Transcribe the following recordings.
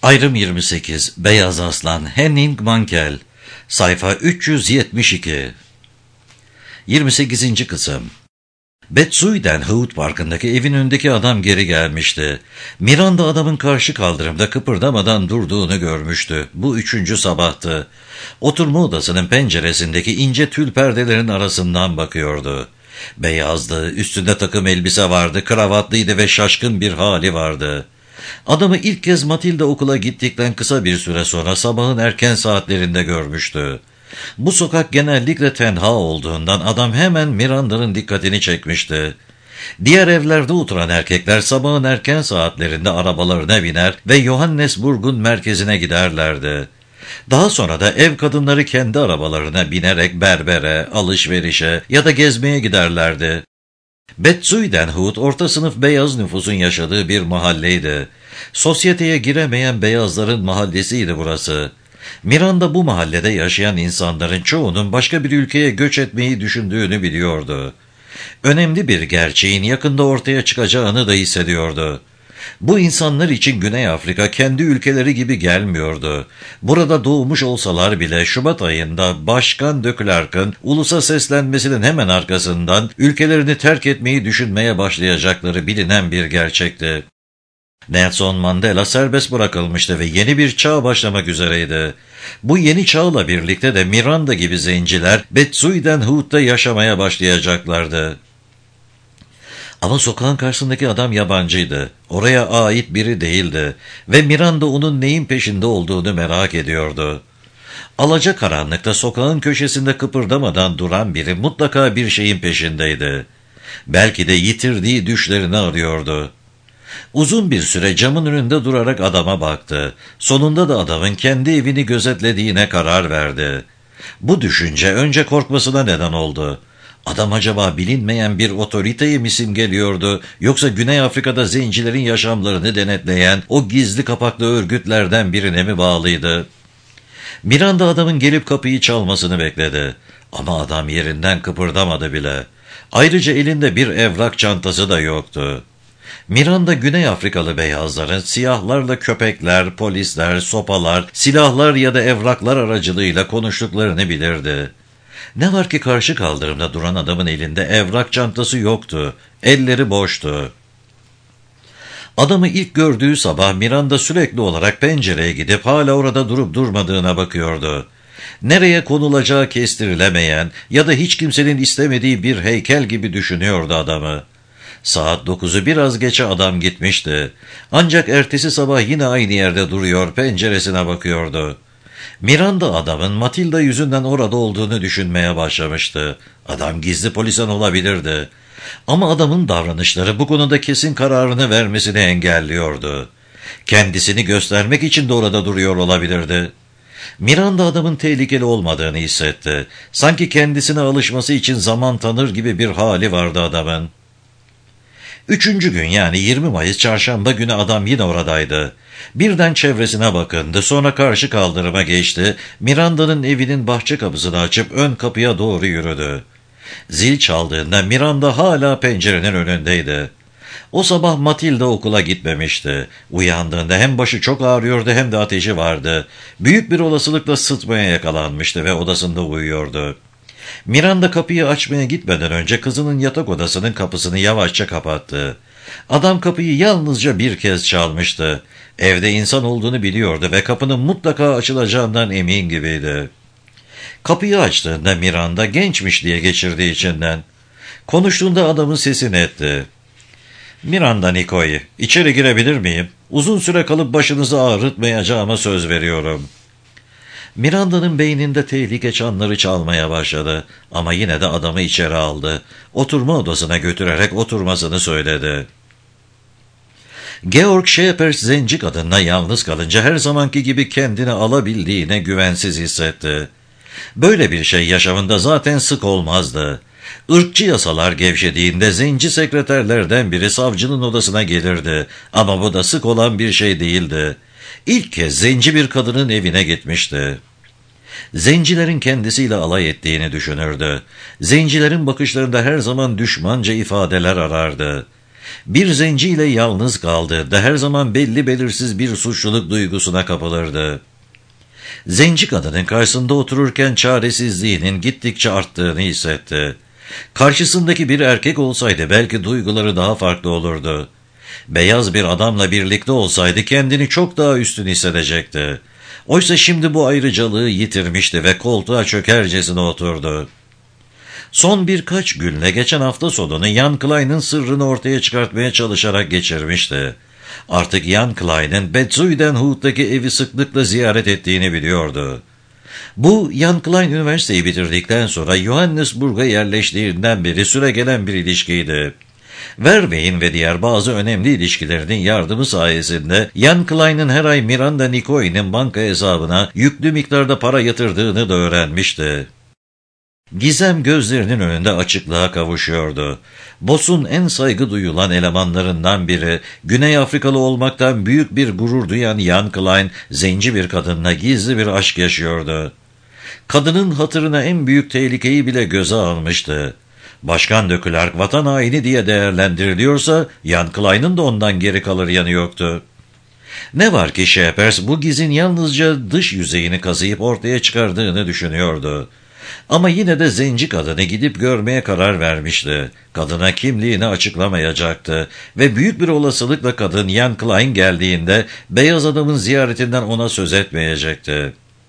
Ayrım 28 Beyaz Aslan Henning Mankell Sayfa 372 28. Kısım Betsuiden Hood Parkı'ndaki evin önündeki adam geri gelmişti. Miranda adamın karşı kaldırımda kıpırdamadan durduğunu görmüştü. Bu 3. sabahtı. Oturma odasının penceresindeki ince tül perdelerin arasından bakıyordu. Beyazdı, üstünde takım elbise vardı, kravatlıydı ve şaşkın bir hali vardı. Adamı ilk kez Matilda okula gittikten kısa bir süre sonra sabahın erken saatlerinde görmüştü. Bu sokak genellikle tenha olduğundan adam hemen Miranda'nın dikkatini çekmişti. Diğer evlerde oturan erkekler sabahın erken saatlerinde arabalarına biner ve Johannesburg'un merkezine giderlerdi. Daha sonra da ev kadınları kendi arabalarına binerek berbere, alışverişe ya da gezmeye giderlerdi. Betsuidenhout orta sınıf beyaz nüfusun yaşadığı bir mahalleydi. Sosyeteye giremeyen beyazların mahallesiydi burası. Miranda bu mahallede yaşayan insanların çoğunun başka bir ülkeye göç etmeyi düşündüğünü biliyordu. Önemli bir gerçeğin yakında ortaya çıkacağını da hissediyordu. Bu insanlar için Güney Afrika kendi ülkeleri gibi gelmiyordu. Burada doğmuş olsalar bile Şubat ayında Başkan de Klerk'ın ulusa seslenmesinin hemen arkasından ülkelerini terk etmeyi düşünmeye başlayacakları bilinen bir gerçekti. Nelson Mandela serbest bırakılmıştı ve yeni bir çağ başlamak üzereydi. Bu yeni çağla birlikte de Miranda gibi zenciler Betsuidenhout'ta yaşamaya başlayacaklardı. Ama sokağın karşısındaki adam yabancıydı. Oraya ait biri değildi ve Miranda onun neyin peşinde olduğunu merak ediyordu. Alacakaranlıkta sokağın köşesinde kıpırdamadan duran biri mutlaka bir şeyin peşindeydi. Belki de yitirdiği düşlerini arıyordu. Uzun bir süre camın önünde durarak adama baktı. Sonunda da adamın kendi evini gözetlediğine karar verdi. Bu düşünce önce korkmasına neden oldu. Adam acaba bilinmeyen bir otoriteyi mi simgeliyordu, yoksa Güney Afrika'da zencilerin yaşamlarını denetleyen o gizli kapaklı örgütlerden birine mi bağlıydı? Miranda adamın gelip kapıyı çalmasını bekledi. Ama adam yerinden kıpırdamadı bile. Ayrıca elinde bir evrak çantası da yoktu. Miranda Güney Afrikalı beyazların siyahlarla köpekler, polisler, sopalar, silahlar ya da evraklar aracılığıyla konuştuklarını bilirdi. Ne var ki karşı kaldırımda duran adamın elinde evrak çantası yoktu, elleri boştu. Adamı ilk gördüğü sabah Miranda sürekli olarak pencereye gidip hala orada durup durmadığına bakıyordu. Nereye konulacağı kestirilemeyen ya da hiç kimsenin istemediği bir heykel gibi düşünüyordu adamı. Saat 9'u biraz geçe adam gitmişti. Ancak ertesi sabah yine aynı yerde duruyor, penceresine bakıyordu. Miranda adamın Matilda yüzünden orada olduğunu düşünmeye başlamıştı. Adam gizli polisan olabilirdi. Ama adamın davranışları bu konuda kesin kararını vermesini engelliyordu. Kendisini göstermek için de orada duruyor olabilirdi. Miranda adamın tehlikeli olmadığını hissetti. Sanki kendisine alışması için zaman tanır gibi bir hali vardı adamın. 3. gün yani 20 Mayıs çarşamba günü adam yine oradaydı. Birden çevresine bakındı, sonra karşı kaldırıma geçti, Miranda'nın evinin bahçe kapısını açıp ön kapıya doğru yürüdü. Zil çaldığında Miranda hala pencerenin önündeydi. O sabah Matilda okula gitmemişti. Uyandığında hem başı çok ağrıyordu hem de ateşi vardı. Büyük bir olasılıkla sıtmaya yakalanmıştı ve odasında uyuyordu. Miranda kapıyı açmaya gitmeden önce kızının yatak odasının kapısını yavaşça kapattı. Adam kapıyı yalnızca bir kez çalmıştı. Evde insan olduğunu biliyordu ve kapının mutlaka açılacağından emin gibiydi. Kapıyı açtığında Miranda gençmiş diye geçirdiği içinden. Konuştuğunda adamın sesini etti. "Miranda Nikoi, içeri girebilir miyim? Uzun süre kalıp başınızı ağrıtmayacağıma söz veriyorum." Miranda'nın beyninde tehlike çanları çalmaya başladı ama yine de adamı içeri aldı. Oturma odasına götürerek oturmasını söyledi. Georg Schepers zenci kadınla yalnız kalınca her zamanki gibi kendini alabildiğine güvensiz hissetti. Böyle bir şey yaşamında zaten sık olmazdı. Irkçı yasalar gevşediğinde zenci sekreterlerden biri savcının odasına gelirdi ama bu da sık olan bir şey değildi. İlk kez zenci bir kadının evine gitmişti. Zencilerin kendisiyle alay ettiğini düşünürdü. Zencilerin bakışlarında her zaman düşmanca ifadeler arardı. Bir zenciyle yalnız kaldığında her zaman belli belirsiz bir suçluluk duygusuna kapılırdı. Zenci kadının karşısında otururken çaresizliğinin gittikçe arttığını hissetti. Karşısındaki bir erkek olsaydı belki duyguları daha farklı olurdu. Beyaz bir adamla birlikte olsaydı kendini çok daha üstün hissedecekti. Oysa şimdi bu ayrıcalığı yitirmişti ve koltuğa çökercesine oturdu. Son birkaç günle geçen hafta sonunu Jan Klein'in sırrını ortaya çıkartmaya çalışarak geçirmişti. Artık Jan Klein'in Betzuidenhout'taki evi sıklıkla ziyaret ettiğini biliyordu. Bu, Jan Klein üniversiteyi bitirdikten sonra Johannesburg'a yerleştiğinden beri süregelen bir ilişkiydi. Verwey'in ve diğer bazı önemli ilişkilerinin yardımı sayesinde Jan Klein'in her ay Miranda Nikoi'nin banka hesabına yüklü miktarda para yatırdığını da öğrenmişti. Gizem gözlerinin önünde açıklığa kavuşuyordu. Boss'un en saygı duyulan elemanlarından biri, Güney Afrikalı olmaktan büyük bir gurur duyan Jan Klein, zenci bir kadınla gizli bir aşk yaşıyordu. Kadının hatırına en büyük tehlikeyi bile göze almıştı. Başkan de Klerk vatan haini diye değerlendiriliyorsa, Jan Klein'in de ondan geri kalır yanı yoktu. Ne var ki Schepers bu gizin yalnızca dış yüzeyini kazıyıp ortaya çıkardığını düşünüyordu. Ama yine de zenci kadını gidip görmeye karar vermişti. Kadına kimliğini açıklamayacaktı ve büyük bir olasılıkla kadın Jan Klein geldiğinde beyaz adamın ziyaretinden ona söz etmeyecekti.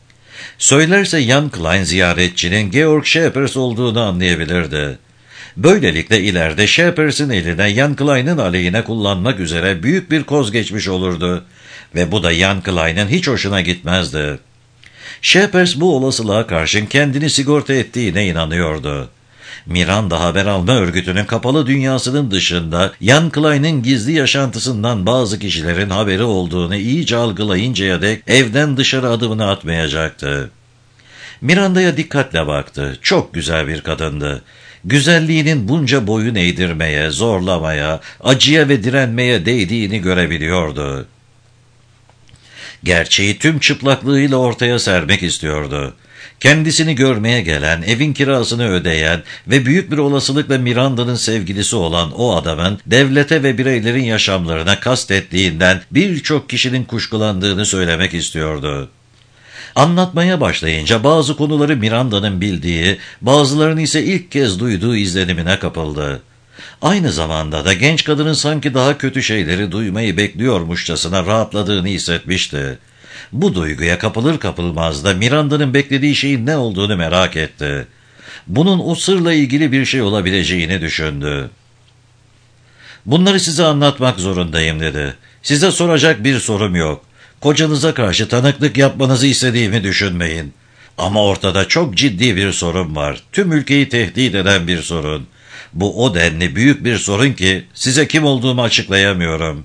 Söylerse Jan Klein ziyaretçinin Georg Schepers olduğunu anlayabilirdi. Böylelikle ileride Schepers'in eline Jan Klein'in aleyhine kullanmak üzere büyük bir koz geçmiş olurdu ve bu da Jan Klein'in hiç hoşuna gitmezdi. Schepers bu olasılığa karşın kendini sigorta ettiğine inanıyordu. Miranda haber alma örgütünün kapalı dünyasının dışında Jan Klein'in gizli yaşantısından bazı kişilerin haberi olduğunu iyice algılayıncaya dek evden dışarı adımını atmayacaktı. Miranda'ya dikkatle baktı. Çok güzel bir kadındı. Güzelliğinin bunca boyun eğdirmeye, zorlamaya, acıya ve direnmeye değdiğini görebiliyordu. Gerçeği tüm çıplaklığıyla ortaya sermek istiyordu. Kendisini görmeye gelen, evin kirasını ödeyen ve büyük bir olasılıkla Miranda'nın sevgilisi olan o adamın devlete ve bireylerin yaşamlarına kastettiğinden birçok kişinin kuşkulandığını söylemek istiyordu. Anlatmaya başlayınca bazı konuları Miranda'nın bildiği, bazılarını ise ilk kez duyduğu izlenimine kapıldı. Aynı zamanda da genç kadının sanki daha kötü şeyleri duymayı bekliyormuşçasına rahatladığını hissetmişti. Bu duyguya kapılır kapılmaz da Miranda'nın beklediği şeyin ne olduğunu merak etti. Bunun o sırla ilgili bir şey olabileceğini düşündü. "Bunları size anlatmak zorundayım," dedi. "Size soracak bir sorum yok. Kocanıza karşı tanıklık yapmanızı istediğimi düşünmeyin. Ama ortada çok ciddi bir sorun var. Tüm ülkeyi tehdit eden bir sorun. Bu o denli büyük bir sorun ki size kim olduğumu açıklayamıyorum."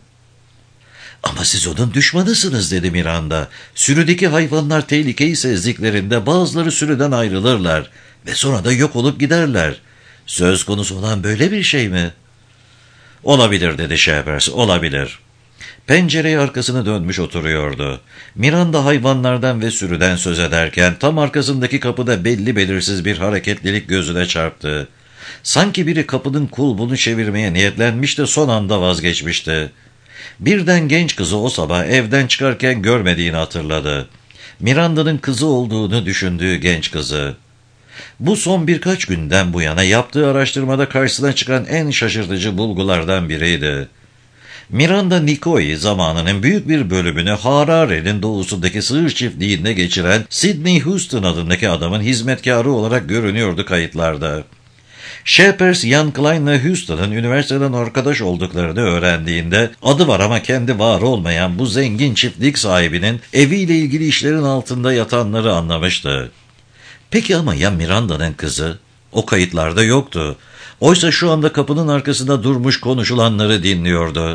"Ama siz onun düşmanısınız," dedi Miranda. "Sürüdeki hayvanlar tehlikeyi sezdiklerinde bazıları sürüden ayrılırlar ve sonra da yok olup giderler. Söz konusu olan böyle bir şey mi?" "Olabilir," dedi Schepers, "olabilir." Pencereye arkasını dönmüş oturuyordu. Miranda hayvanlardan ve sürüden söz ederken tam arkasındaki kapıda belli belirsiz bir hareketlilik gözüne çarptı. Sanki biri kapının kulbunu çevirmeye niyetlenmiş de son anda vazgeçmişti. Birden genç kızı o sabah evden çıkarken görmediğini hatırladı. Miranda'nın kızı olduğunu düşündüğü genç kızı. Bu son birkaç günden bu yana yaptığı araştırmada karşısına çıkan en şaşırtıcı bulgulardan biriydi. Miranda Nikoi zamanının büyük bir bölümünü Harare'nin doğusundaki sığır çiftliğinde geçiren Sidney Houston adındaki adamın hizmetkarı olarak görünüyordu kayıtlarda. Schepers, Jan Klein'le Houston'ın üniversiteden arkadaş olduklarını öğrendiğinde adı var ama kendi var olmayan bu zengin çiftlik sahibinin eviyle ilgili işlerin altında yatanları anlamıştı. Peki ama ya Miranda'nın kızı? O kayıtlarda yoktu. Oysa şu anda kapının arkasında durmuş konuşulanları dinliyordu.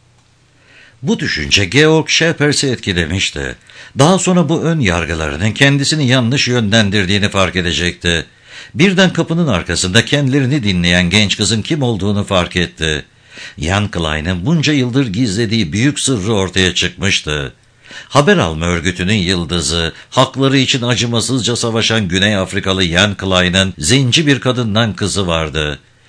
Bu düşünce Georg Schepers'i etkilemişti. Daha sonra bu ön yargılarının kendisini yanlış yönlendirdiğini fark edecekti. Birden kapının arkasında kendilerini dinleyen genç kızın kim olduğunu fark etti. Jan Klein'in bunca yıldır gizlediği büyük sırrı ortaya çıkmıştı. Haber alma örgütünün yıldızı, hakları için acımasızca savaşan Güney Afrikalı Jan Klein'in zenci bir kadından kızı vardı.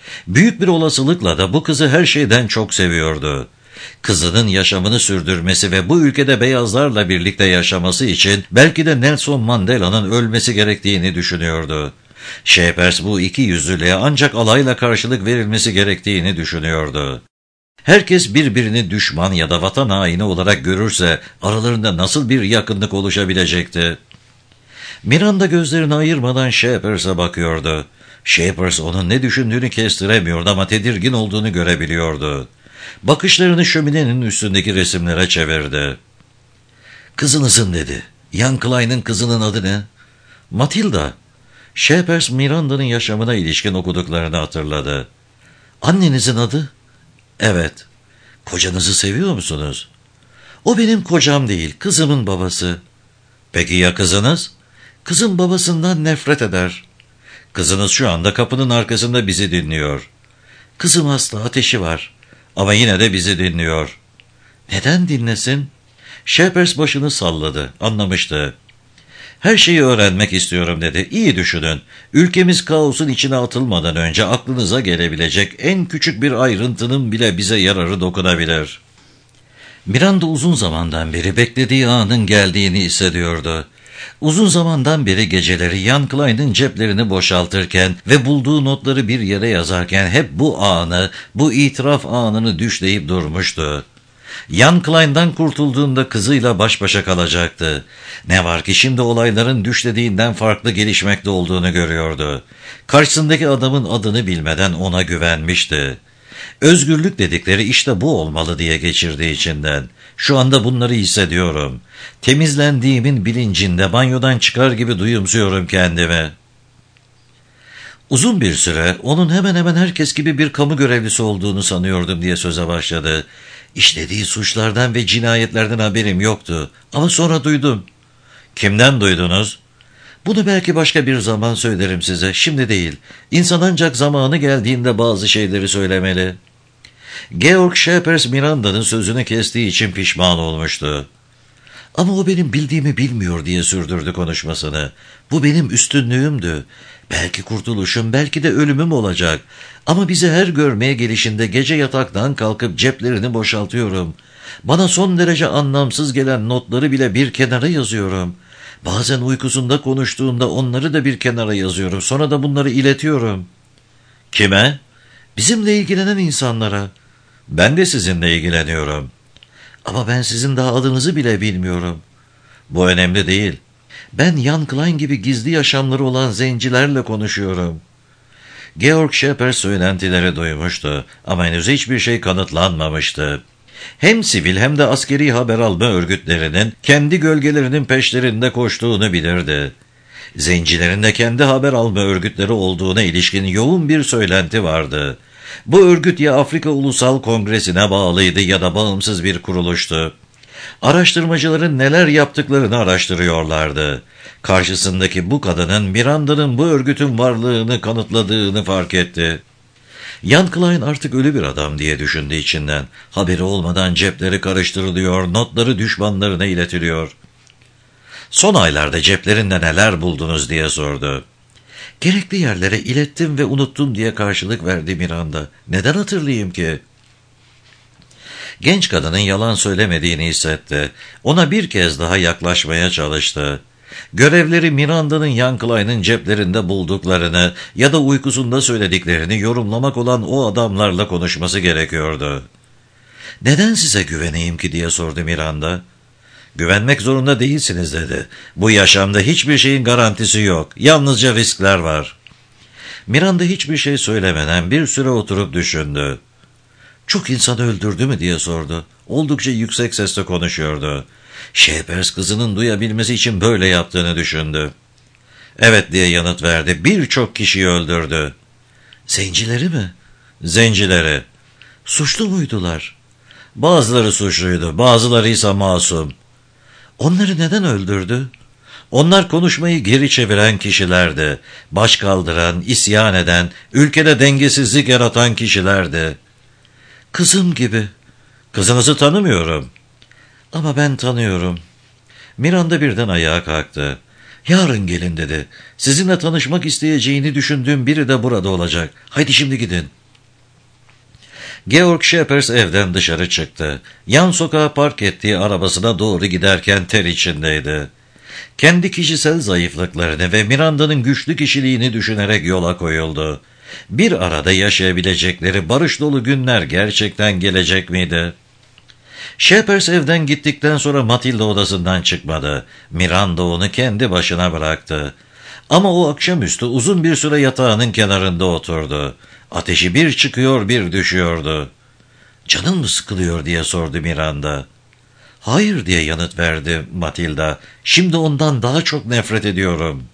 Büyük bir olasılıkla da bu kızı her şeyden çok seviyordu. Kızının yaşamını sürdürmesi ve bu ülkede beyazlarla birlikte yaşaması için belki de Nelson Mandela'nın ölmesi gerektiğini düşünüyordu. Shepers bu iki yüzlülüğe ancak alayla karşılık verilmesi gerektiğini düşünüyordu. Herkes birbirini düşman ya da vatan haini olarak görürse aralarında nasıl bir yakınlık oluşabilecekti? Miranda gözlerini ayırmadan Shepers'a bakıyordu. Shepers onun ne düşündüğünü kestiremiyordu ama tedirgin olduğunu görebiliyordu. Bakışlarını şöminenin üstündeki resimlere çevirdi. "Kızınızın," dedi. "Ian Klein'in kızının adı ne?" "Matilda." Shepers Miranda'nın yaşamına ilişkin okuduklarını hatırladı. "Annenizin adı?" "Evet." "Kocanızı seviyor musunuz?" "O benim kocam değil, kızımın babası." "Peki ya kızınız?" "Kızım babasından nefret eder." "Kızınız şu anda kapının arkasında bizi dinliyor." "Kızım hasta, ateşi var. Ama yine de bizi dinliyor." "Neden dinlesin?" Shepers başını salladı. Anlamıştı. "Her şeyi öğrenmek istiyorum," dedi. "İyi düşünün. Ülkemiz kaosun içine atılmadan önce aklınıza gelebilecek en küçük bir ayrıntının bile bize yararı dokunabilir." Miranda uzun zamandan beri beklediği anın geldiğini hissediyordu. Uzun zamandan beri geceleri Ian Klein'in ceplerini boşaltırken ve bulduğu notları bir yere yazarken hep bu anı, bu itiraf anını düşleyip durmuştu. Ian Klein'den kurtulduğunda kızıyla baş başa kalacaktı. Ne var ki şimdi olayların düşlediğinden farklı gelişmekte olduğunu görüyordu. Karşısındaki adamın adını bilmeden ona güvenmişti. Özgürlük dedikleri işte bu olmalı diye geçirdi içinden. Şu anda bunları hissediyorum. Temizlendiğimin bilincinde banyodan çıkar gibi duyumsuyorum kendimi. Uzun bir süre onun hemen hemen herkes gibi bir kamu görevlisi olduğunu sanıyordum diye söze başladı. İşlediği suçlardan ve cinayetlerden haberim yoktu. Ama sonra duydum. Kimden duydunuz? Bunu belki başka bir zaman söylerim size. Şimdi değil. İnsan ancak zamanı geldiğinde bazı şeyleri söylemeli. Georg Shepers Miranda'nın sözünü kestiği için pişman olmuştu. "Ama o benim bildiğimi bilmiyor," diye sürdürdü konuşmasını. "Bu benim üstünlüğümdü. Belki kurtuluşum, belki de ölümüm olacak. Ama bizi her görmeye gelişinde gece yataktan kalkıp ceplerini boşaltıyorum. Bana son derece anlamsız gelen notları bile bir kenara yazıyorum. Bazen uykusunda konuştuğunda onları da bir kenara yazıyorum. Sonra da bunları iletiyorum." "Kime?" "Bizimle ilgilenen insanlara." "Ben de sizinle ilgileniyorum." "Ama ben sizin daha adınızı bile bilmiyorum." "Bu önemli değil. Ben Ian Klein gibi gizli yaşamları olan zencilerle konuşuyorum." Georg Shepers söylentileri duymuştu ama henüz hiçbir şey kanıtlanmamıştı. Hem sivil hem de askeri haber alma örgütlerinin kendi gölgelerinin peşlerinde koştuğunu bilirdi. Zencilerin de kendi haber alma örgütleri olduğuna ilişkin yoğun bir söylenti vardı. Bu örgüt ya Afrika Ulusal Kongresi'ne bağlıydı ya da bağımsız bir kuruluştu. Araştırmacıların neler yaptıklarını araştırıyorlardı. Karşısındaki bu kadının Miranda'nın bu örgütün varlığını kanıtladığını fark etti. Ian Klein artık ölü bir adam diye düşündü içinden. Haberi olmadan cepleri karıştırılıyor, notları düşmanlarına iletiliyor. "Son aylarda ceplerinde neler buldunuz?" diye sordu. "Gerekli yerlere ilettim ve unuttum," diye karşılık verdi Miranda. "Neden hatırlayayım ki?" Genç kadının yalan söylemediğini hissetti. Ona bir kez daha yaklaşmaya çalıştı. Görevleri Miranda'nın Ian Klein'in ceplerinde bulduklarını ya da uykusunda söylediklerini yorumlamak olan o adamlarla konuşması gerekiyordu. "Neden size güveneyim ki?" diye sordu Miranda. "Güvenmek zorunda değilsiniz," dedi. "Bu yaşamda hiçbir şeyin garantisi yok. Yalnızca riskler var." Miranda hiçbir şey söylemeden bir süre oturup düşündü. "Çok insan öldürdü mü?" diye sordu. Oldukça yüksek sesle konuşuyordu. Shepers kızının duyabilmesi için böyle yaptığını düşündü. "Evet," diye yanıt verdi. "Birçok kişiyi öldürdü." "Zencileri mi?" "Zencileri." "Suçlu muydular?" "Bazıları suçluydu, bazıları ise masum." "Onları neden öldürdü?" "Onlar konuşmayı geri çeviren kişilerdi. Baş kaldıran, isyan eden, ülkede dengesizlik yaratan kişilerdi." "Kızım gibi." "Kızınızı tanımıyorum." "Ama ben tanıyorum." Miranda birden ayağa kalktı. Yarın gelin dedi. Sizinle tanışmak isteyeceğini düşündüğüm biri de burada olacak. Haydi şimdi gidin. Georg Schepers evden dışarı çıktı. Yan sokağa park ettiği arabasına doğru giderken ter içindeydi. Kendi kişisel zayıflıklarını ve Miranda'nın güçlü kişiliğini düşünerek yola koyuldu. Bir arada yaşayabilecekleri barış dolu günler gerçekten gelecek miydi? Schepers evden gittikten sonra Matilda odasından çıkmadı. Miranda onu kendi başına bıraktı. Ama o akşamüstü uzun bir süre yatağının kenarında oturdu. Ateşi bir çıkıyor bir düşüyordu. "Canın mı sıkılıyor?" diye sordu Miranda. "Hayır" diye yanıt verdi Matilda. "Şimdi ondan daha çok nefret ediyorum."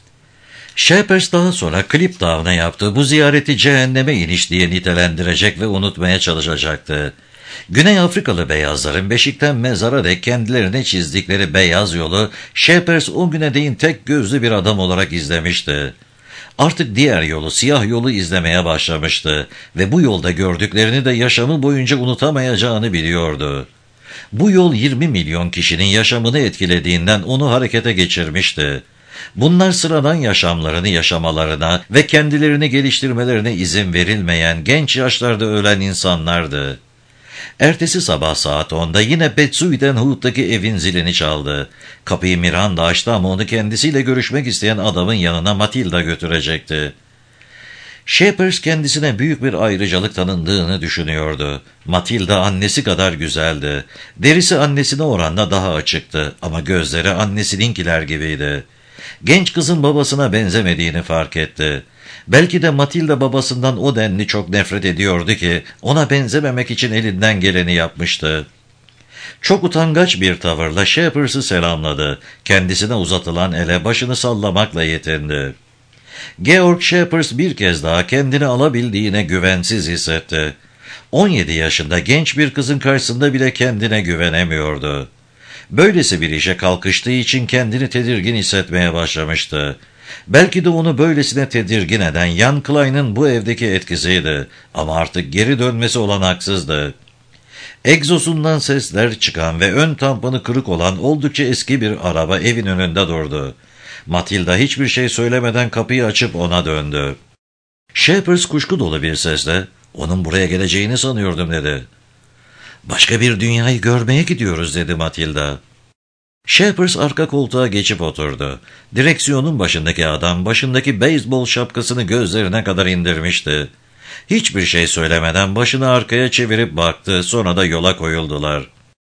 Schepers daha sonra Klip Dağı'na yaptığı bu ziyareti cehenneme iniş diye nitelendirecek ve unutmaya çalışacaktı. Güney Afrikalı beyazların beşikten mezara dek kendilerine çizdikleri beyaz yolu Schepers o güne değin tek gözlü bir adam olarak izlemişti. Artık diğer yolu, siyah yolu izlemeye başlamıştı ve bu yolda gördüklerini de yaşamı boyunca unutamayacağını biliyordu. Bu yol 20 milyon kişinin yaşamını etkilediğinden onu harekete geçirmişti. Bunlar sıradan yaşamlarını yaşamalarına ve kendilerini geliştirmelerine izin verilmeyen genç yaşlarda ölen insanlardı. Ertesi sabah saat 10'da yine Betsuidenhout'taki evin zilini çaldı. Kapıyı Miranda açtı ama onu kendisiyle görüşmek isteyen adamın yanına Matilda götürecekti. Schepers kendisine büyük bir ayrıcalık tanındığını düşünüyordu. Matilda annesi kadar güzeldi. Derisi annesine oranla daha açıktı ama gözleri annesininkiler gibiydi. Genç kızın babasına benzemediğini fark etti. Belki de Matilda babasından o denli çok nefret ediyordu ki ona benzememek için elinden geleni yapmıştı. Çok utangaç bir tavırla Schepers'ı selamladı. Kendisine uzatılan ele başını sallamakla yetindi. Georg Schepers bir kez daha kendini alabildiğine güvensiz hissetti. 17 yaşında genç bir kızın karşısında bile kendine güvenemiyordu. Böylesi bir işe kalkıştığı için kendini tedirgin hissetmeye başlamıştı. Belki de onu böylesine tedirgin eden Jan Klein'in bu evdeki etkisiydi ama artık geri dönmesi olanaksızdı. Egzosundan sesler çıkan ve ön tamponu kırık olan oldukça eski bir araba evin önünde durdu. Matilda hiçbir şey söylemeden kapıyı açıp ona döndü. Schepers kuşku dolu bir sesle, "Onun buraya geleceğini sanıyordum" dedi. "Başka bir dünyayı görmeye gidiyoruz" dedi Matilda. Schepers arka koltuğa geçip oturdu. Direksiyonun başındaki adam başındaki beyzbol şapkasını gözlerine kadar indirmişti. Hiçbir şey söylemeden başını arkaya çevirip baktı, sonra da yola koyuldular.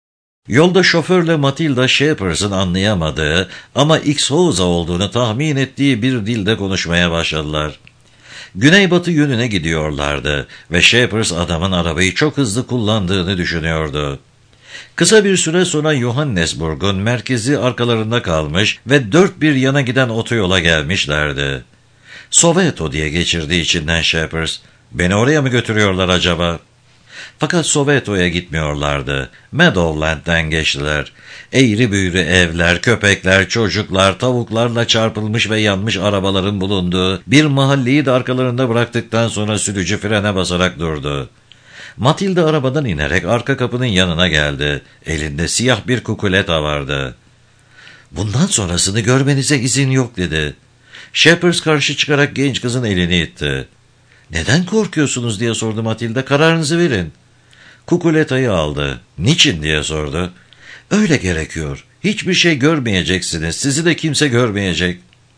Yolda şoförle Matilda Schepers'ın anlayamadığı ama X-Hoza olduğunu tahmin ettiği bir dilde konuşmaya başladılar. Güneybatı yönüne gidiyorlardı ve Schepers adamın arabayı çok hızlı kullandığını düşünüyordu. Kısa bir süre sonra Johannesburg'un merkezi arkalarında kalmış ve dört bir yana giden otoyola gelmişlerdi. Soweto diye geçirdiği içinden Schepers, "Beni oraya mı götürüyorlar acaba?" Fakat Soweto'ya gitmiyorlardı. Meadowland'den geçtiler. Eğri büğrü evler, köpekler, çocuklar, tavuklarla çarpılmış ve yanmış arabaların bulunduğu bir mahalleyi de arkalarında bıraktıktan sonra sürücü frene basarak durdu. Matilda arabadan inerek arka kapının yanına geldi. Elinde siyah bir kukuleta vardı. "Bundan sonrasını görmenize izin yok" dedi. Schepers karşı çıkarak genç kızın elini itti. "Neden korkuyorsunuz?" diye sordu Matilda. "Kararınızı verin." Kukuletayı aldı. "Niçin?" diye sordu. "Öyle gerekiyor. Hiçbir şey görmeyeceksiniz. Sizi de kimse görmeyecek."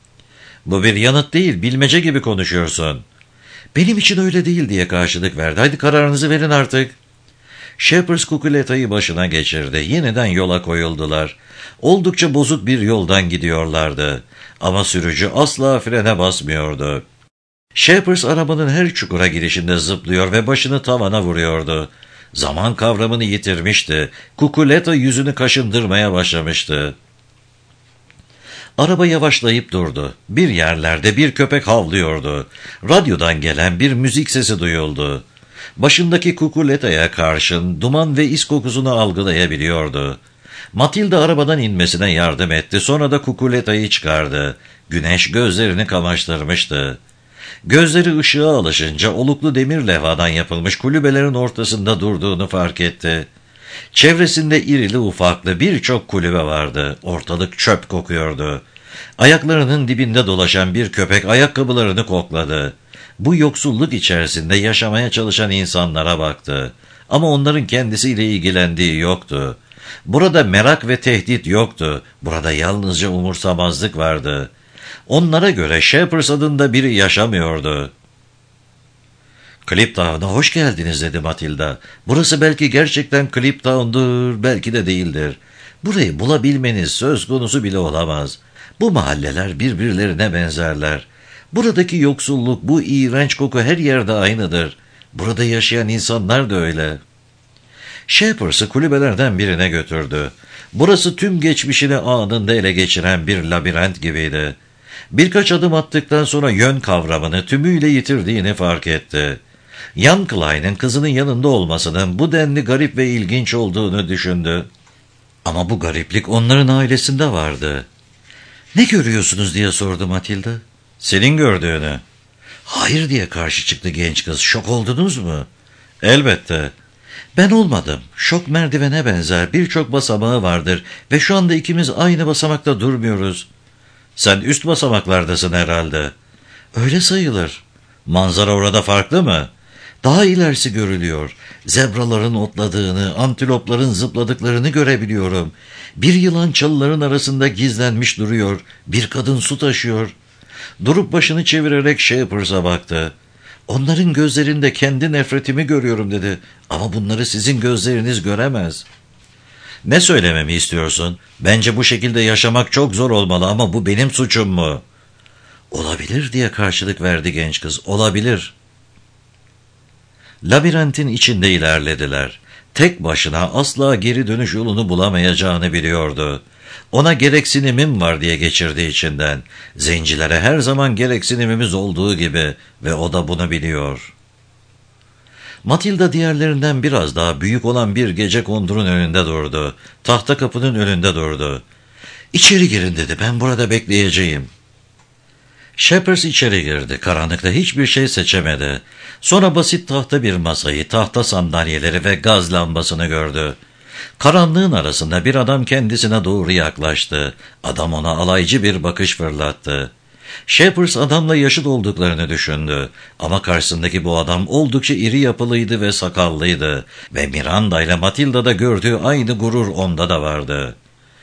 "Bu bir yanıt değil, bilmece gibi konuşuyorsun." "Benim için öyle değil" diye karşılık verdi. "Hadi kararınızı verin artık." Schepers kukuletayı başına geçirdi. Yeniden yola koyuldular. Oldukça bozuk bir yoldan gidiyorlardı. Ama sürücü asla frene basmıyordu. Schepers arabanın her çukura girişinde zıplıyor ve başını tavana vuruyordu. Zaman kavramını yitirmişti. Kukuleta yüzünü kaşındırmaya başlamıştı. Araba yavaşlayıp durdu. Bir yerlerde bir köpek havlıyordu. Radyodan gelen bir müzik sesi duyuldu. Başındaki kukuletaya karşın duman ve is kokusunu algılayabiliyordu. Matilda arabadan inmesine yardım etti. Sonra da kukuletayı çıkardı. Güneş gözlerini kamaştırmıştı. Gözleri ışığa alışınca oluklu demir levhadan yapılmış kulübelerin ortasında durduğunu fark etti. Çevresinde irili ufaklı birçok kulübe vardı. Ortalık çöp kokuyordu. Ayaklarının dibinde dolaşan bir köpek ayakkabılarını kokladı. Bu yoksulluk içerisinde yaşamaya çalışan insanlara baktı. Ama onların kendisiyle ilgilendiği yoktu. Burada merak ve tehdit yoktu. Burada yalnızca umursamazlık vardı. Onlara göre Shepers adında biri yaşamıyordu. "Cliptown'a hoş geldiniz," dedi Matilda. "Burası belki gerçekten Cliptown'dur, belki de değildir. Burayı bulabilmeniz söz konusu bile olamaz. Bu mahalleler birbirlerine benzerler. Buradaki yoksulluk, bu iğrenç koku her yerde aynıdır. Burada yaşayan insanlar da öyle." Shepers'ı kulübelerden birine götürdü. Burası tüm geçmişini anında ele geçiren bir labirent gibiydi. Birkaç adım attıktan sonra yön kavramını tümüyle yitirdiğini fark etti. Jan Klein'in kızının yanında olmasının bu denli garip ve ilginç olduğunu düşündü. Ama bu gariplik onların ailesinde vardı. "Ne görüyorsunuz?" diye sordu Matilda. "Senin gördüğünü." "Hayır," diye karşı çıktı genç kız. "Şok oldunuz mu?" "Elbette." "Ben olmadım. Şok merdivene benzer. Birçok basamağı vardır ve şu anda ikimiz aynı basamakta durmuyoruz." "Sen üst basamaklardasın herhalde." "Öyle sayılır." "Manzara orada farklı mı?" "Daha ilerisi görülüyor. Zebraların otladığını, antilopların zıpladıklarını görebiliyorum. Bir yılan çalıların arasında gizlenmiş duruyor. Bir kadın su taşıyor." Durup başını çevirerek Shepers'a baktı. "Onların gözlerinde kendi nefretimi görüyorum," dedi. "Ama bunları sizin gözleriniz göremez." "Ne söylememi istiyorsun? Bence bu şekilde yaşamak çok zor olmalı ama bu benim suçum mu?" "Olabilir," diye karşılık verdi genç kız. "Olabilir." Labirentin içinde ilerlediler. Tek başına asla geri dönüş yolunu bulamayacağını biliyordu. Ona gereksinimim var diye geçirdi içinden. Zencilere her zaman gereksinimimiz olduğu gibi ve o da bunu biliyor. Matilda diğerlerinden biraz daha büyük olan bir gecekondurun önünde durdu. Tahta kapının önünde durdu. "İçeri girin," dedi. "Ben burada bekleyeceğim." Shepers içeri girdi. Karanlıkta hiçbir şey seçemedi. Sonra basit tahta bir masayı, tahta sandalyeleri ve gaz lambasını gördü. Karanlığın arasında bir adam kendisine doğru yaklaştı. Adam ona alaycı bir bakış fırlattı. Shepers adamla yaşıt olduklarını düşündü. Ama karşısındaki bu adam oldukça iri yapılıydı ve sakallıydı. Ve Miranda ile Matilda'da gördüğü aynı gurur onda da vardı.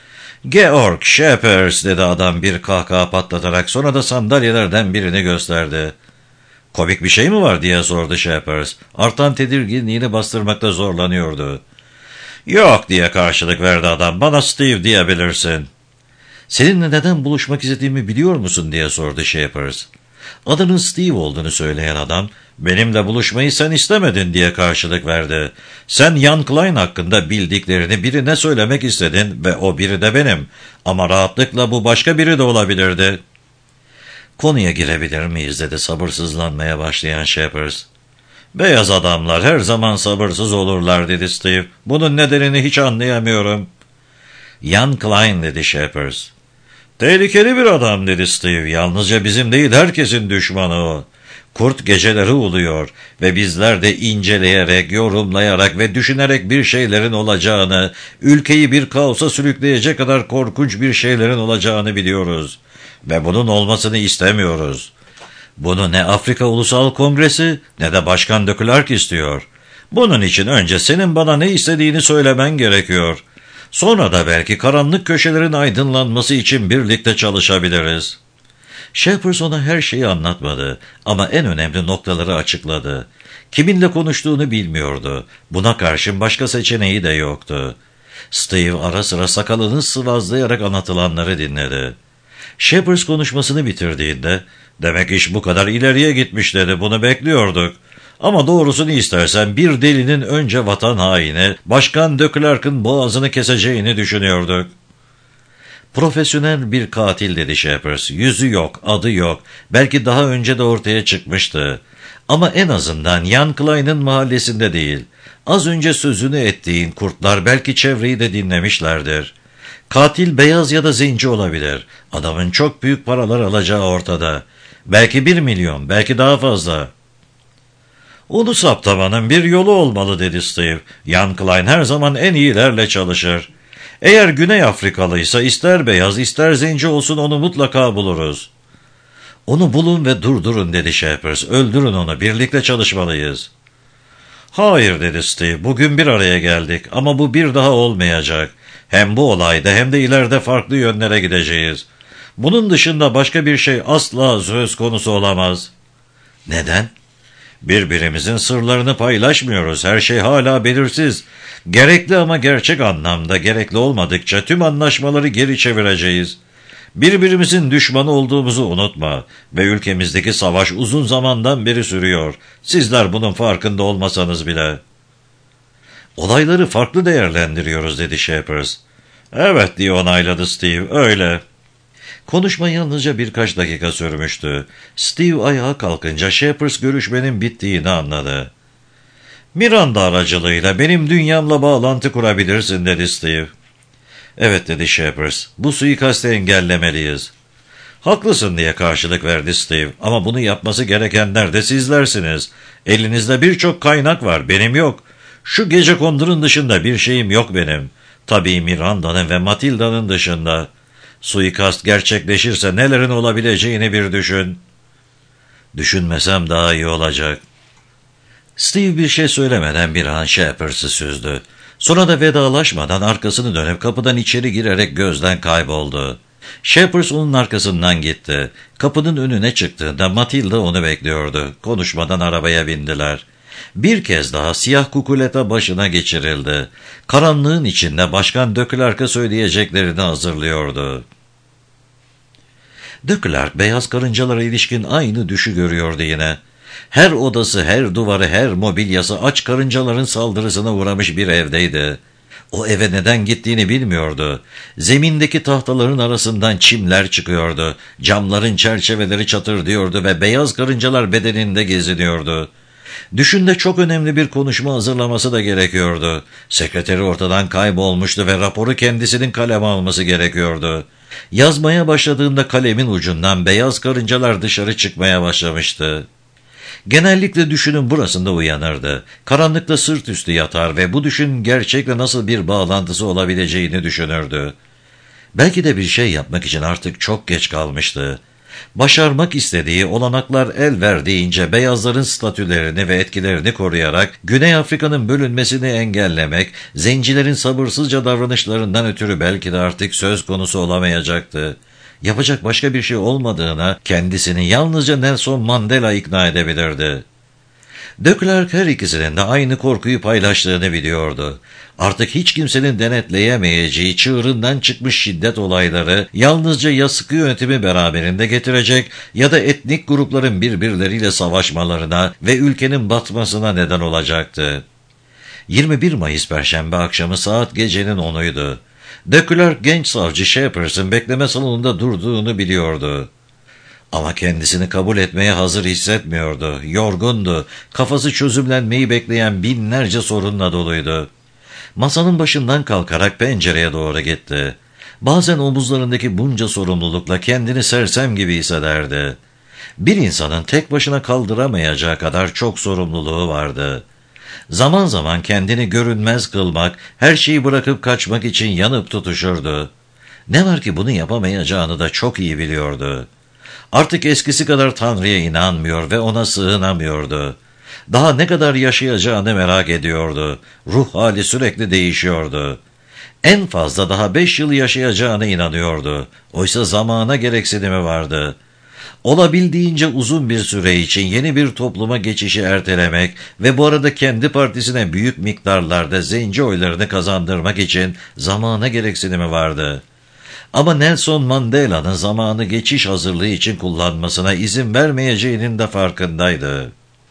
"Georg Shepers," dedi adam bir kahkaha patlatarak, sonra da sandalyelerden birini gösterdi. "Komik bir şey mi var?" diye sordu Shepers. Artan tedirginliğini bastırmakta zorlanıyordu. "Yok," diye karşılık verdi adam. "Bana Steve diyebilirsin." "Seninle neden buluşmak istediğimi biliyor musun?" diye sordu Shepers. Adının Steve olduğunu söyleyen adam, "Benimle buluşmayı sen istemedin," diye karşılık verdi. "Sen Jan Klein hakkında bildiklerini birine söylemek istedin ve o biri de benim. Ama rahatlıkla bu başka biri de olabilirdi." "Konuya girebilir miyiz?" dedi sabırsızlanmaya başlayan Shepers. "Beyaz adamlar her zaman sabırsız olurlar," dedi Steve. "Bunun nedenini hiç anlayamıyorum." "Jan Klein," dedi Shepers. "Tehlikeli bir adam," dedi Steve. "Yalnızca bizim değil, herkesin düşmanı o. Kurt geceleri uluyor ve bizler de inceleyerek, yorumlayarak ve düşünerek bir şeylerin olacağını, ülkeyi bir kaosa sürükleyecek kadar korkunç bir şeylerin olacağını biliyoruz. Ve bunun olmasını istemiyoruz. Bunu ne Afrika Ulusal Kongresi ne de Başkan de Klerk istiyor. Bunun için önce senin bana ne istediğini söylemen gerekiyor. Sonra da belki karanlık köşelerin aydınlanması için birlikte çalışabiliriz." Shepers ona her şeyi anlatmadı ama en önemli noktaları açıkladı. Kiminle konuştuğunu bilmiyordu. Buna karşın başka seçeneği de yoktu. Steve ara sıra sakalını sıvazlayarak anlatılanları dinledi. Shepers konuşmasını bitirdiğinde, "Demek iş bu kadar ileriye gitmiş," dedi. "Bunu bekliyorduk. Ama doğrusunu istersen bir delinin önce vatan haini, Başkan de Klerk'ın boğazını keseceğini düşünüyorduk." "Profesyonel bir katil," dedi Shepers. "Yüzü yok, adı yok. Belki daha önce de ortaya çıkmıştı. Ama en azından Jan Klein'in mahallesinde değil. Az önce sözünü ettiğin kurtlar belki çevreyi de dinlemişlerdir. Katil beyaz ya da zenci olabilir. Adamın çok büyük paralar alacağı ortada. Belki 1 milyon, belki daha fazla." "Onu saptamanın bir yolu olmalı," dedi Steve. "Jan Klein her zaman en iyilerle çalışır. Eğer Güney Afrikalıysa ister beyaz ister zenci olsun onu mutlaka buluruz. Onu bulun ve durdurun dedi Shepard. Öldürün onu, birlikte çalışmalıyız. Hayır dedi Steve, bugün bir araya geldik ama bu bir daha olmayacak. Hem bu olayda hem de ileride farklı yönlere gideceğiz. Bunun dışında başka bir şey asla söz konusu olamaz. Neden? Birbirimizin sırlarını paylaşmıyoruz. Her şey hala belirsiz. Gerekli ama gerçek anlamda gerekli olmadıkça tüm anlaşmaları geri çevireceğiz. Birbirimizin düşmanı olduğumuzu unutma ve ülkemizdeki savaş uzun zamandan beri sürüyor. Sizler bunun farkında olmasanız bile. Olayları farklı değerlendiriyoruz dedi Shepard. Evet diye onayladı Steve, öyle. Konuşma yalnızca birkaç dakika sürmüştü. Steve ayağa kalkınca Shepard görüşmenin bittiğini anladı. Miranda aracılığıyla benim dünyamla bağlantı kurabilirsin dedi Steve. Evet dedi Shepard, bu suikastı engellemeliyiz. Haklısın diye karşılık verdi Steve ama bunu yapması gerekenler de sizlersiniz. Elinizde birçok kaynak var, benim yok. Şu gecekondurun dışında bir şeyim yok benim. Tabii Miranda'nın ve Matilda'nın dışında. Suikast gerçekleşirse nelerin olabileceğini bir düşün. Düşünmesem daha iyi olacak. Steve bir şey söylemeden bir an Shepard'ı süzdü. Sonra da vedalaşmadan arkasını dönüp kapıdan içeri girerek gözden kayboldu. Shepard onun arkasından gitti. Kapının önüne çıktığında Matilda onu bekliyordu. Konuşmadan arabaya bindiler. Bir kez daha siyah kukuleta başına geçirildi. Karanlığın içinde Başkan de Klerk'a söyleyeceklerini hazırlıyordu. De Klerk beyaz karıncalara ilişkin aynı düşü görüyordu yine. Her odası, her duvarı, her mobilyası aç karıncaların saldırısına uğramış bir evdeydi. O eve neden gittiğini bilmiyordu. Zemindeki tahtaların arasından çimler çıkıyordu. Camların çerçeveleri çatırdıyordu ve beyaz karıncalar bedeninde geziniyordu. Düşünde çok önemli bir konuşma hazırlaması da gerekiyordu. Sekreteri ortadan kaybolmuştu ve raporu kendisinin kaleme alması gerekiyordu. Yazmaya başladığında kalemin ucundan beyaz karıncalar dışarı çıkmaya başlamıştı. Genellikle düşünün burasında uyanırdı. Karanlıkta sırt üstü yatar ve bu düşün gerçekle nasıl bir bağlantısı olabileceğini düşünürdü. Belki de bir şey yapmak için artık çok geç kalmıştı. Başarmak istediği olanaklar el verdiğince beyazların statülerini ve etkilerini koruyarak Güney Afrika'nın bölünmesini engellemek, zencilerin sabırsızca davranışlarından ötürü belki de artık söz konusu olamayacaktı. Yapacak başka bir şey olmadığına kendisini yalnızca Nelson Mandela ikna edebilirdi. De Klerk her ikisinin de aynı korkuyu paylaştığını biliyordu. Artık hiç kimsenin denetleyemeyeceği çığırından çıkmış şiddet olayları yalnızca ya sıkı yönetimi beraberinde getirecek ya da etnik grupların birbirleriyle savaşmalarına ve ülkenin batmasına neden olacaktı. 21 Mayıs Perşembe akşamı saat gecenin 10'uydu. De Klerk genç savcı Shepard'ın bekleme salonunda durduğunu biliyordu. Ama kendisini kabul etmeye hazır hissetmiyordu. Yorgundu. Kafası çözümlenmeyi bekleyen binlerce sorunla doluydu. Masanın başından kalkarak pencereye doğru gitti. Bazen omuzlarındaki bunca sorumlulukla kendini sersem gibi hissederdi. Bir insanın tek başına kaldıramayacağı kadar çok sorumluluğu vardı. Zaman zaman kendini görünmez kılmak, her şeyi bırakıp kaçmak için yanıp tutuşurdu. Ne var ki bunu yapamayacağını da çok iyi biliyordu. Artık eskisi kadar Tanrı'ya inanmıyor ve ona sığınamıyordu. Daha ne kadar yaşayacağını merak ediyordu. Ruh hali sürekli değişiyordu. En fazla daha 5 yıl yaşayacağına inanıyordu. Oysa zamana gereksinimi vardı. Olabildiğince uzun bir süre için yeni bir topluma geçişi ertelemek ve bu arada kendi partisine büyük miktarlarda zenci oylarını kazandırmak için zamana gereksinimi vardı. Ama Nelson Mandela'nın zamanı geçiş hazırlığı için kullanmasına izin vermeyeceğinin de farkındaydı.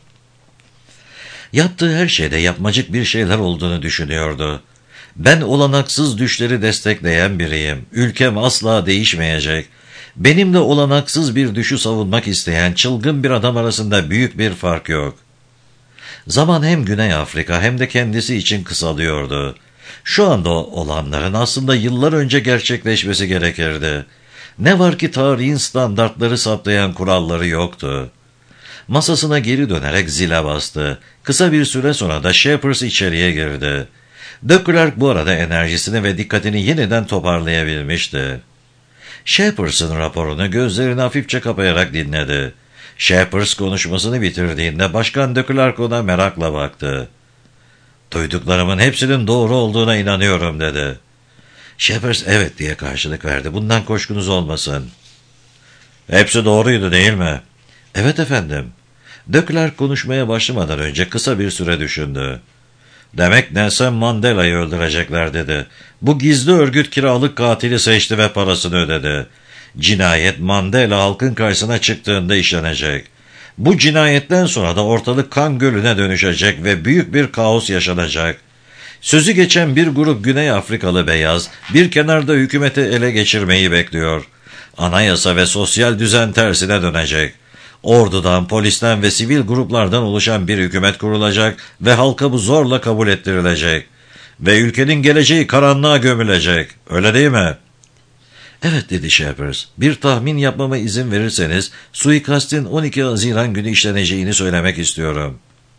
Yaptığı her şeyde yapmacık bir şeyler olduğunu düşünüyordu. Ben olanaksız düşleri destekleyen biriyim. Ülkem asla değişmeyecek. Benimle olanaksız bir düşü savunmak isteyen çılgın bir adam arasında büyük bir fark yok. Zaman hem Güney Afrika hem de kendisi için kısalıyordu. Şu anda olanların aslında yıllar önce gerçekleşmesi gerekirdi. Ne var ki tarihin standartları saptayan kuralları yoktu. Masasına geri dönerek zile bastı. Kısa bir süre sonra da Shepard içeriye girdi. De Klerk bu arada enerjisini ve dikkatini yeniden toparlayabilmişti. Shepard's'ın raporunu gözlerini hafifçe kapayarak dinledi. Shepard konuşmasını bitirdiğinde Başkan de Klerk ona merakla baktı. "Duyduklarımın hepsinin doğru olduğuna inanıyorum," dedi. Shepard evet diye karşılık verdi. "Bundan kuşkunuz olmasın." "Hepsi doğruydu değil mi?" "Evet efendim." De Klerk konuşmaya başlamadan önce kısa bir süre düşündü. "Demek Nelson Mandela'yı öldürecekler," dedi. "Bu gizli örgüt kiralık katili seçti ve parasını ödedi. Cinayet Mandela halkın karşısına çıktığında işlenecek. Bu cinayetten sonra da ortalık kan gölüne dönüşecek ve büyük bir kaos yaşanacak. Sözü geçen bir grup Güney Afrikalı beyaz bir kenarda hükümeti ele geçirmeyi bekliyor. Anayasa ve sosyal düzen tersine dönecek. Ordudan, polisten ve sivil gruplardan oluşan bir hükümet kurulacak ve halka bu zorla kabul ettirilecek. Ve ülkenin geleceği karanlığa gömülecek. Öyle değil mi?" "Evet," dedi Shepard. "Bir tahmin yapmama izin verirseniz suikastin 12 Haziran günü işleneceğini söylemek istiyorum."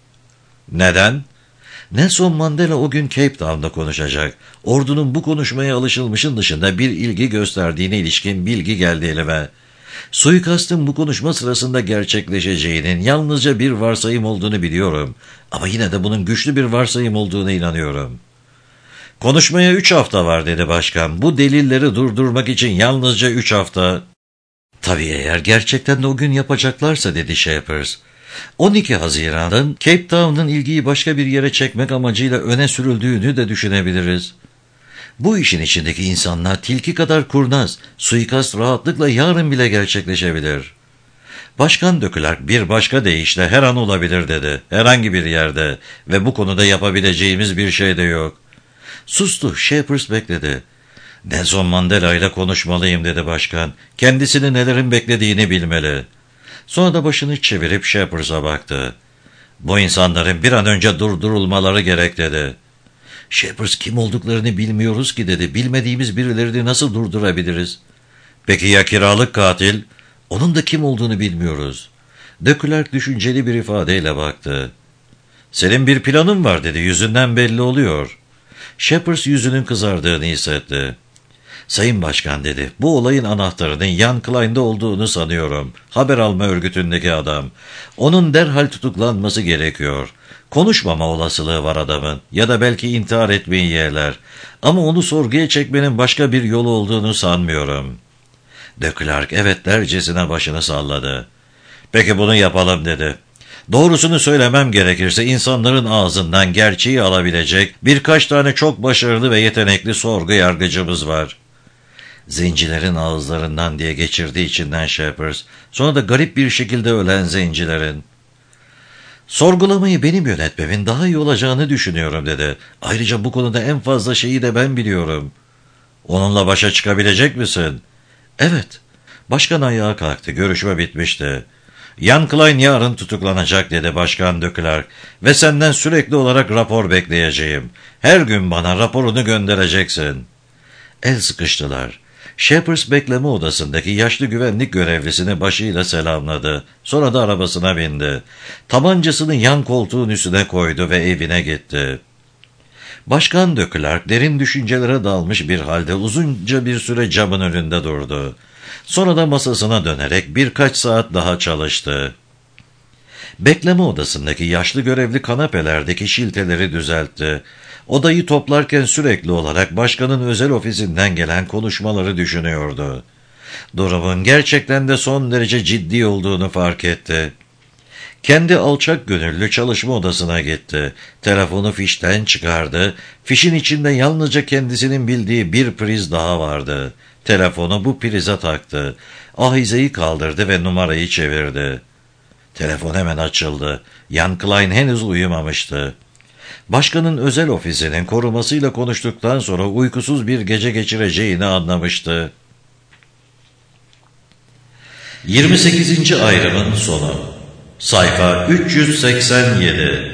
"Neden?" "Nelson Mandela o gün Cape Town'da konuşacak. Ordunun bu konuşmaya alışılmışın dışında bir ilgi gösterdiğine ilişkin bilgi geldi elime. Suikastın bu konuşma sırasında gerçekleşeceğinin yalnızca bir varsayım olduğunu biliyorum. Ama yine de bunun güçlü bir varsayım olduğuna inanıyorum." "Konuşmaya 3 hafta var," dedi başkan. "Bu delilleri durdurmak için yalnızca 3 hafta. "Tabii eğer gerçekten de o gün yapacaklarsa," dedi Shepard. 12 Haziran'dan Cape Town'un ilgiyi başka bir yere çekmek amacıyla öne sürüldüğünü de düşünebiliriz. Bu işin içindeki insanlar tilki kadar kurnaz, suikast rahatlıkla yarın bile gerçekleşebilir. Başkan de Klerk bir başka deyişle her an olabilir dedi, herhangi bir yerde ve bu konuda yapabileceğimiz bir şey de yok. Sustu, Shepard bekledi. "Nelson Mandela ile konuşmalıyım," dedi başkan. "Kendisini nelerin beklediğini bilmeli." Sonra da başını çevirip Shepard'a baktı. "Bu insanların bir an önce durdurulmaları gerek," dedi. "Shepard kim olduklarını bilmiyoruz ki," dedi. "Bilmediğimiz birilerini nasıl durdurabiliriz?" "Peki ya kiralık katil?" "Onun da kim olduğunu bilmiyoruz." De Klerk düşünceli bir ifadeyle baktı. "Senin bir planın var," dedi. "Yüzünden belli oluyor." Shepard yüzünün kızardığını hissetti. "Sayın Başkan," dedi. "Bu olayın anahtarının Jan Klein'de olduğunu sanıyorum. Haber alma örgütündeki adam. Onun derhal tutuklanması gerekiyor. Konuşmama olasılığı var adamın. Ya da belki intihar etmeyi yerler. Ama onu sorguya çekmenin başka bir yolu olduğunu sanmıyorum." De Klerk evet dercesine başını salladı. "Peki bunu yapalım," dedi. "Doğrusunu söylemem gerekirse insanların ağzından gerçeği alabilecek birkaç tane çok başarılı ve yetenekli sorgu yargıcımız var." "Zencilerin ağızlarından," diye geçirdi içinden Shepard. "Sonra da garip bir şekilde ölen zencilerin." "Sorgulamayı benim yönetmemin daha iyi olacağını düşünüyorum," dedi. "Ayrıca bu konuda en fazla şeyi de ben biliyorum." "Onunla başa çıkabilecek misin?" "Evet." Başkan ayağa kalktı. Görüşme bitmişti. "Jan Klein yarın tutuklanacak," dedi Başkan de Klerk. "Ve senden sürekli olarak rapor bekleyeceğim. Her gün bana raporunu göndereceksin." El sıkıştılar. Shepard bekleme odasındaki yaşlı güvenlik görevlisini başıyla selamladı. Sonra da arabasına bindi. Tabancasını yan koltuğun üstüne koydu ve evine gitti. Başkan de Klerk derin düşüncelere dalmış bir halde uzunca bir süre camın önünde durdu. Sonra da masasına dönerek birkaç saat daha çalıştı. Bekleme odasındaki yaşlı görevli kanapelerdeki şilteleri düzeltti. Odayı toplarken sürekli olarak başkanın özel ofisinden gelen konuşmaları düşünüyordu. Durumun gerçekten de son derece ciddi olduğunu fark etti. Kendi alçak gönüllü çalışma odasına gitti. Telefonu fişten çıkardı. Fişin içinde yalnızca kendisinin bildiği bir priz daha vardı. Telefonu bu prize taktı. Ahizeyi kaldırdı ve numarayı çevirdi. Telefon hemen açıldı. Jan Klein henüz uyumamıştı. Başkanın özel ofisinin korumasıyla konuştuktan sonra uykusuz bir gece geçireceğini anlamıştı. 28. ayrımın sonu. Sayfa 387.